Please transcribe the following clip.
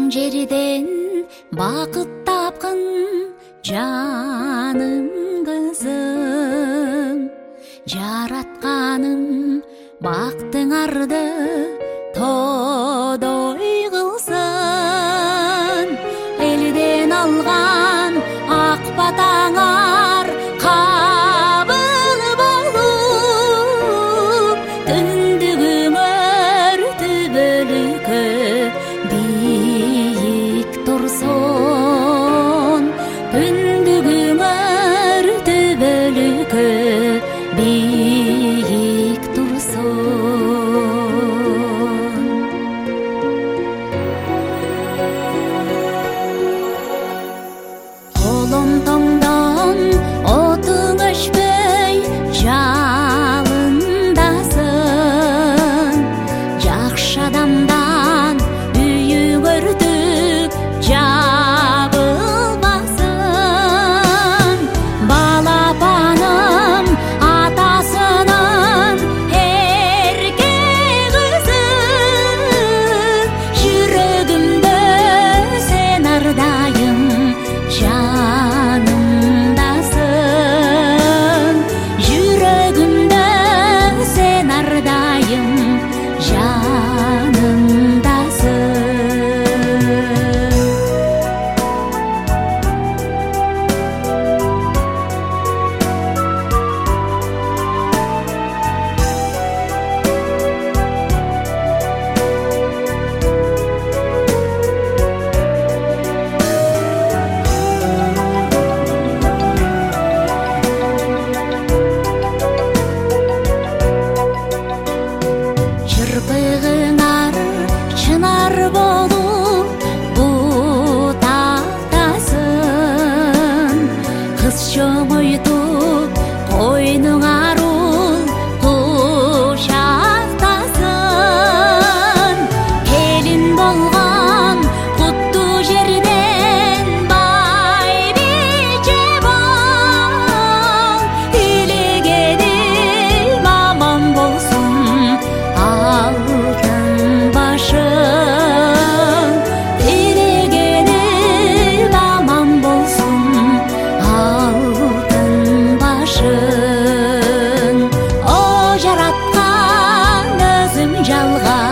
жерден бақыт тапқын жаным қызым, жаратқаным бақтыңарды тодой қылсын. Елден алған ақ батаңар қабыл болып, түндік өмір түбілікі биік тұрсын. Түндік өмір түбілікі биік тұрсын. Қолым тоңдан отың өшпей жалындасын. Жақшы адамдан үйің өртіп жабылмасын. Балапаным атасының ерке қызы, жүрегімді сен ардайым жанымдасың. Жүрегімді сен ардайым жанымдасың. Жырпығыңар шынар болып бұтақтасын. Қыз шомытып қойның арул құшақтасын. Келін болған құтты жерден бай бейже бол. Тілегенім аман болсын алтын башың. Тілегенім аман болсын алтын башың. О жаратқан өзің жалған